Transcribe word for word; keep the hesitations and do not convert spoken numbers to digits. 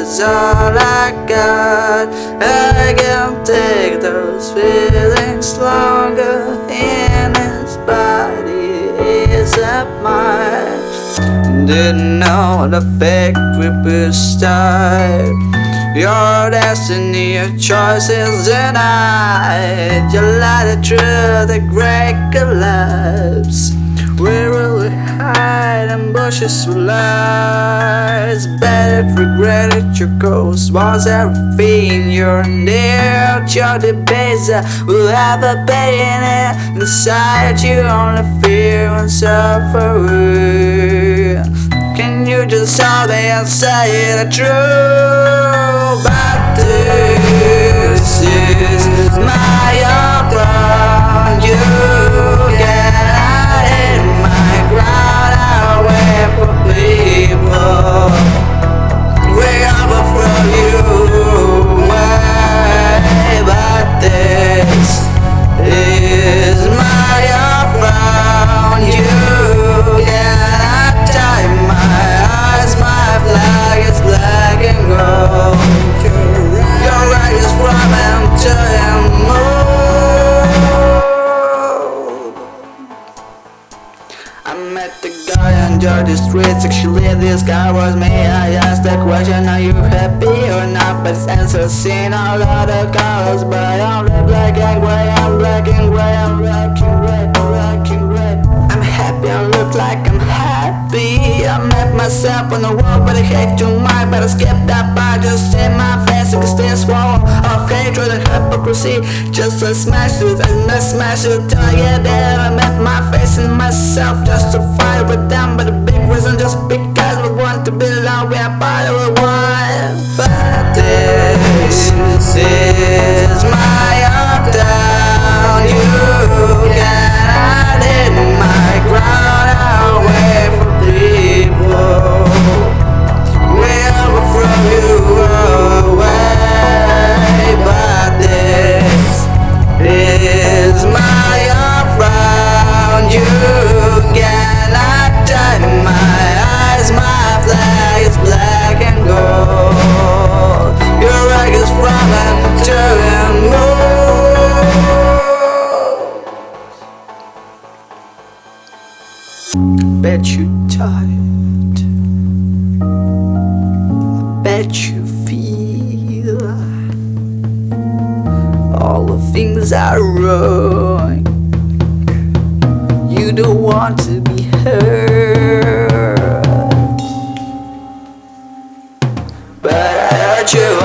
is all I got. I can't take those feelings longer. In his body is a mine. Didn't know the factory will start. Your destiny, your choice is denied. You lied through the great collapse. We really hide and bushes will lies. Better regret it, your ghost was everything. You're near, you're the base. Will have a pain in inside you, only fear and suffering. Can you just help me and say the truth? But this is my problem. You cannot hit my ground away from people. Way up from you, way. But this is my problem. You cannot tie my eyes. My flag is black and gold. Your right is from to move. I met the guy on the streets. Actually, this guy was me. I asked the question, are you happy or not? But his answer seen all of the colors. But I'm black and gray, I'm black and gray, I'm black and red, black and red. I'm happy, I look like I'm happy. I met myself on the wall, but I hate too much. But I skipped that part, just in my face. I can still swallow of hatred and hypocrisy. Just a smash it and a smash it till I get there. I met my face and myself just to fight with them. But the big reason just because we want to belong, we're part of a one. But this is my hometown. You cannot hit my ground away from people. Wherever from you away. But this is my hometown. You cannot tie my eyes. My flag is black and gold. Your right is from and to and move. Bet you tired. Bet you feel all the things are wrong. You don't want to be hurt, but I hurt you.